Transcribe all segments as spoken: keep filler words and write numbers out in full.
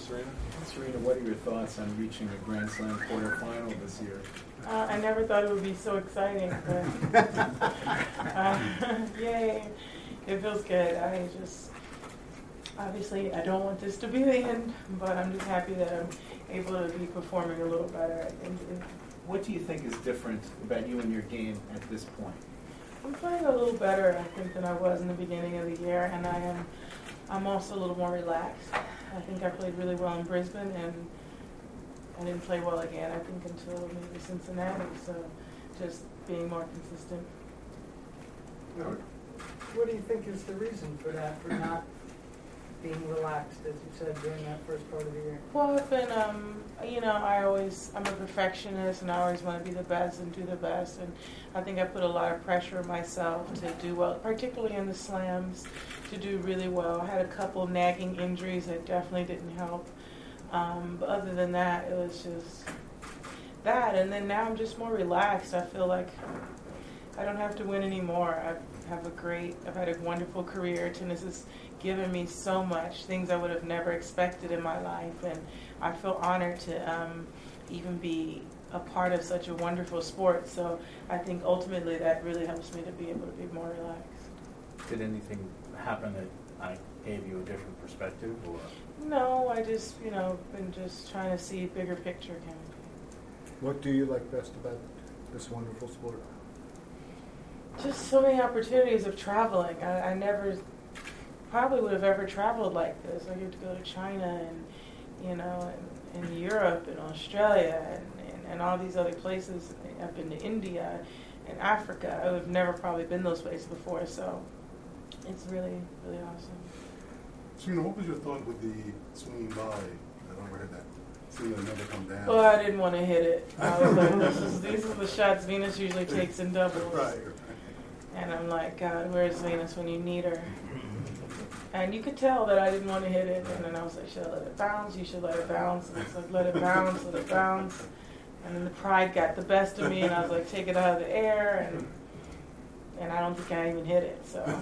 Serena? Serena, what are your thoughts on reaching a Grand Slam quarterfinal this year? Uh, I never thought it would be so exciting, but uh, yay, it feels good. I just, obviously, I don't want this to be the end, but I'm just happy that I'm able to be performing a little better. I think. What do you think is different about you and your game at this point? I'm playing a little better, I think, than I was in the beginning of the year, and I am, I'm also a little more relaxed. I think I played really well in Brisbane, and I didn't play well again, I think, until maybe Cincinnati, so just being more consistent. What do you think is the reason for that, for not being relaxed, as you said, during that first part of the year? Well, I've been, um, you know, I always, I'm a perfectionist, and I always want to be the best and do the best, and I think I put a lot of pressure on myself to do well, particularly in the slams, to do really well. I had a couple nagging injuries that definitely didn't help. Um, but other than that, it was just that. And then now I'm just more relaxed. I feel like I don't have to win anymore. I have a great, I've had a wonderful career. Tennis has given me so much, things I would have never expected in my life. And I feel honored to um, even be a part of such a wonderful sport. So I think ultimately that really helps me to be able to be more relaxed. Did anything happen that I gave you a different perspective, or? No, I just, you know, been just trying to see bigger picture kind of. What do you like best about this wonderful sport? Just so many opportunities of traveling. I, I never probably would have ever traveled like this. I get to go to China and, you know, and, and Europe and Australia and, and, and all these other places. I've been to India and Africa. I would have never probably been those places before, so it's really, really awesome. Serena, what was your thought with the swinging volley? I don't heard that. Serena never come down. Well, I didn't want to hit it. I was like, this is, these are the shots Venus usually takes in doubles. Right. And I'm like, God, where's Venus when you need her? And you could tell that I didn't want to hit it. And then I was like, should I let it bounce? You should let it bounce. And I was like, let it bounce, let it bounce. And then the pride got the best of me, and I was like, take it out of the air. And and I don't think I even hit it. So.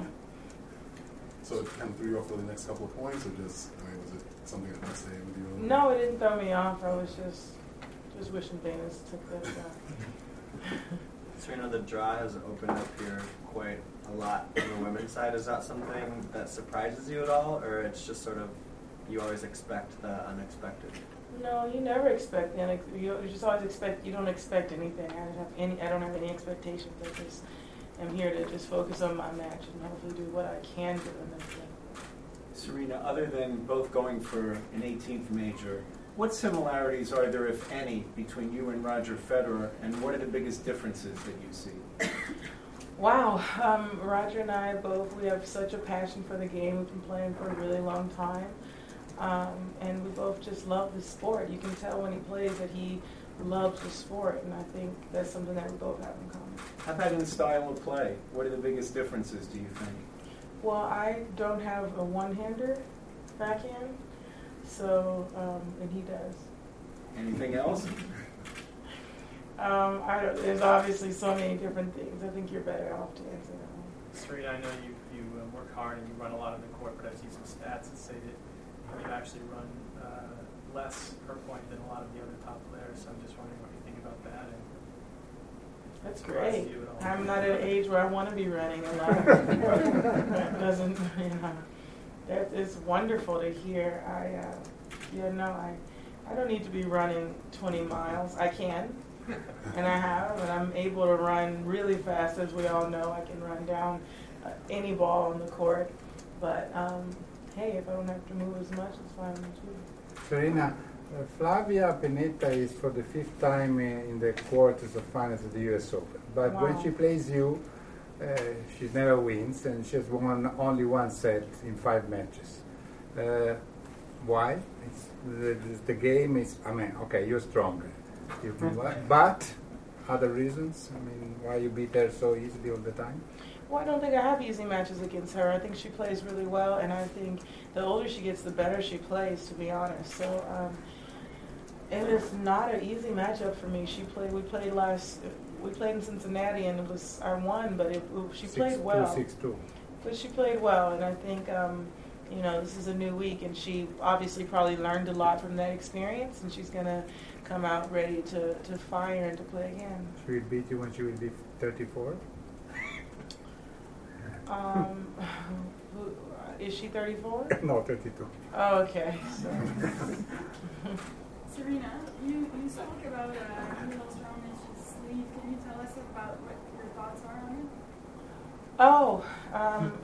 So it kind of threw you off for the next couple of points, or just, I mean, was it something that would stay with you? No, it didn't throw me off. I was just just wishing Venus took that shot. Serena, the draw has opened up here quite a lot on the women's side. Is that something that surprises you at all, or it's just sort of you always expect the unexpected? No, you never expect the unex- you just always expect. You don't expect anything. I don't have any. I don't have any expectations. I just am here to just focus on my match and hopefully do what I can do in this game. Serena, other than both going for an eighteenth major, what similarities are there, if any, between you and Roger Federer, and what are the biggest differences that you see? Wow, um, Roger and I both, we have such a passion for the game. We've been playing for a really long time, um, and we both just love the sport. You can tell when he plays that he loves the sport, and I think that's something that we both have in common. How about in style of play? What are the biggest differences, do you think? Well, I don't have a one-hander backhand, so, um, and he does. Anything else? um, I don't, there's obviously so many different things. I think you're better off to answer that one. Serena, I know you, you uh, work hard and you run a lot on the court, but I've seen some stats that say that you actually run uh, less per point than a lot of the other top players, so I'm just wondering what you think about that. And that's great. You I'm not at an age where I want to be running a lot. That doesn't, you know, that is wonderful to hear. I, uh, yeah, no, I, I don't need to be running twenty miles. I can, and I have, and I'm able to run really fast. As we all know, I can run down uh, any ball on the court. But um, hey, if I don't have to move as much, it's fine with me too. Serena, uh, Flavia Pennetta is for the fifth time in, in the quarters of finals of the U S Open. But Wow. when she plays you, uh, she never wins, and she has won only one set in five matches. Uh, why? It's, the, the game is, I mean, okay, you're stronger. You can, but other reasons? I mean, why you beat her so easily all the time? Well, I don't think I have easy matches against her. I think she plays really well, and I think the older she gets, the better she plays, to be honest. So um, it is not an easy matchup for me. She played. We played last. We played in Cincinnati, and it was I won, but it, it, she Six played two, well. six two. But she played well, and I think um, you know, this is a new week, and she obviously probably learned a lot from that experience, and she's going to come out ready to, to fire and to play again. She will beat you when she will be thirty-four? Um, who, is she thirty-four? No, thirty-two. Oh, okay. So. Serena, you, you spoke about uh, Milos Raonić's sleeve. Can you tell us about what your thoughts are on it? Oh, um,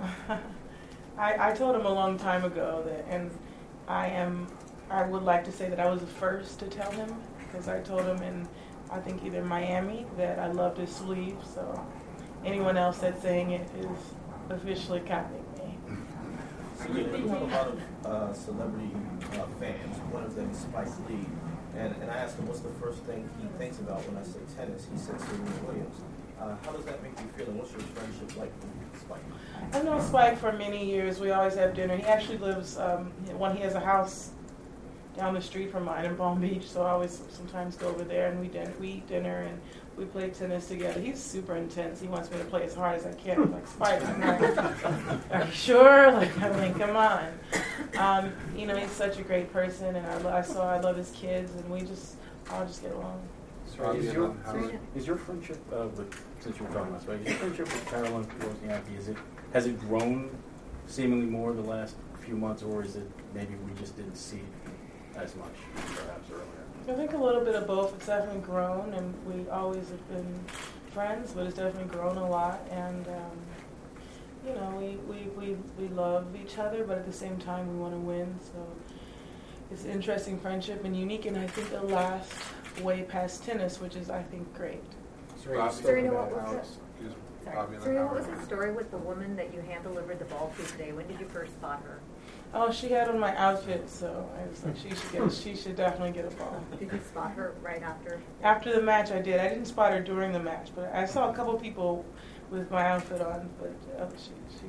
I, I told him a long time ago that, and I am, I would like to say that I was the first to tell him, because I told him in, I think either Miami, that I loved his sleeve. So anyone else that's saying it is officially copying me. So you you have a lot of uh, celebrity uh, fans. One of them is Spike Lee. And, and I asked him what's the first thing he thinks about when I say tennis. He said Serena Williams. Uh, how does that make you feel, and what's your friendship like with Spike? I've known Spike for many years. We always have dinner. He actually lives, um, one, he has a house down the street from mine in Palm Beach, so I always sometimes go over there and we, din- we eat dinner and we play tennis together. He's super intense. He wants me to play as hard as I can. I'm like, Spike, I'm like, are you sure? Like, I mean, come on. Um, you know, he's such a great person, and I, lo- I saw I love his kids, and we just all just get along. So is your, is your friendship, uh, with, since you were talking about Spike, is your friendship with Caroline Wozniacki, is it, has it grown seemingly more the last few months, or is it maybe we just didn't see it as much, perhaps, earlier? I think a little bit of both. It's definitely grown, and we always have been friends, but it's definitely grown a lot. And, um, you know, we, we, we, we love each other, but at the same time, we want to win. So it's an interesting friendship and unique, and I think it'll last way past tennis, which is, I think, great. Serena, what was it? Sorry. Serena, what was the story with the woman that you hand-delivered the ball to today? When did you first spot her? Oh, she had on my outfit, so I was like, she should get, she should definitely get a ball. Did you spot her right after? After the match, I did. I didn't spot her during the match, but I saw a couple people with my outfit on, but uh, she, she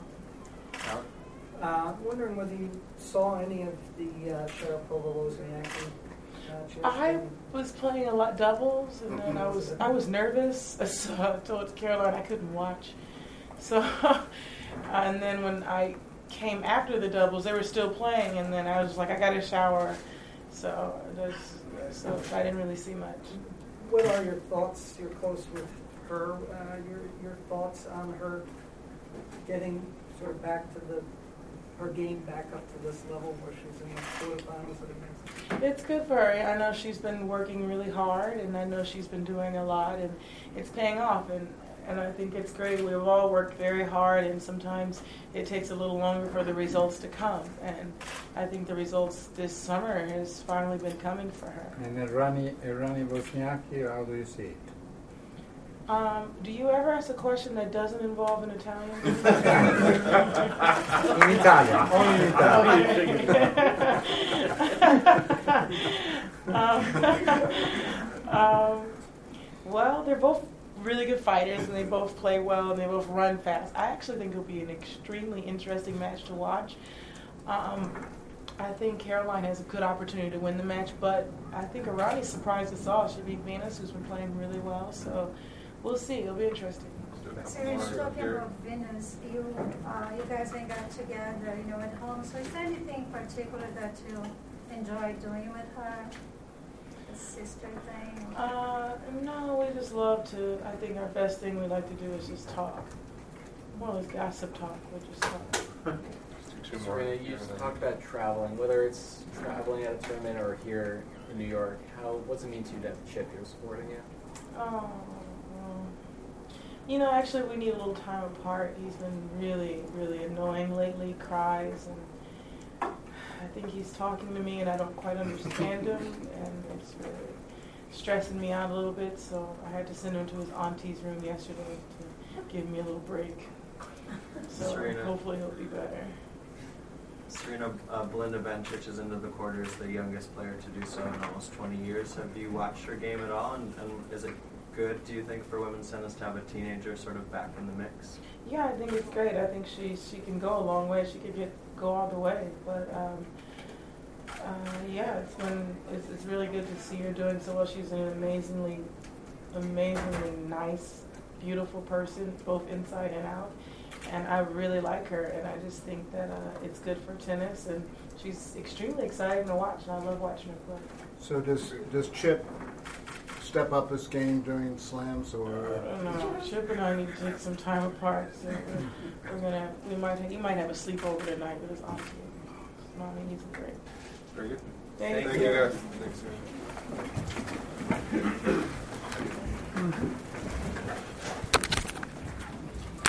was awesome. Uh, I'm wondering whether you saw any of the uh, Sharapova-Wozniacki matches. I was playing a lot doubles, and then I was I was nervous, so I told Caroline I couldn't watch. So, and then when I came after the doubles, they were still playing, and then I was just like, I got to shower, so just, so I didn't really see much. What are your thoughts? You're close with her. Uh, your your thoughts on her getting sort of back to the her game back up to this level where she's in the quarterfinals of the match? It's good for her. I know she's been working really hard, and I know she's been doing a lot, and it's paying off. And, and I think it's great. We've all worked very hard, and sometimes it takes a little longer for the results to come. And I think the results this summer has finally been coming for her. And then Rani, uh, Rani Wozniacki, how do you see it? Um, do you ever ask a question that doesn't involve an Italian? In Italian, only in Italian. um, um, well, they're both really good fighters, and they both play well, and they both run fast. I actually think it'll be an extremely interesting match to watch. Um, I think Caroline has a good opportunity to win the match, but I think Arani surprised us all. She beat Venus, who's been playing really well, so we'll see. It'll be interesting. Serena, talking about Venus, you uh, you guys ain't got together, you know, at home. So is there anything particular that you enjoy doing with her? A sister thing? Or? Uh, no, we just love to. I think our best thing we like to do is just talk. More like gossip talk. We just talk. Serena, you just talked about traveling, whether it's traveling at a tournament or here in New York. How what's it mean to you to have Chip here supporting you? Oh, well, you know, actually, we need a little time apart. He's been really, really annoying lately. Cries, and I think he's talking to me, and I don't quite understand him, and it's really stressing me out a little bit. So I had to send him to his auntie's room yesterday to give me a little break. So Serena. Hopefully he'll be better. Serena, uh, Belinda Bencic is into the quarters, the youngest player to do so in almost twenty years. Have you watched her game at all, and, and is it good, do you think, for women's tennis to have a teenager sort of back in the mix? Yeah, I think it's great. I think she she can go a long way. She could get go all the way. But um, uh, yeah, it's been it's, it's really good to see her doing so well. She's an amazingly, amazingly nice, beautiful person, both inside and out. and I really like her, and I just think that uh, it's good for tennis, and she's extremely exciting to watch, and I love watching her play. So does does Chip step up his game during slams, or? I don't know. Chip and I need to take some time apart. So we're, we're gonna, we might, he might have a sleepover tonight with his auntie. Mommy needs a break. Very good. Thank, Thank you. you guys. Thanks, sir.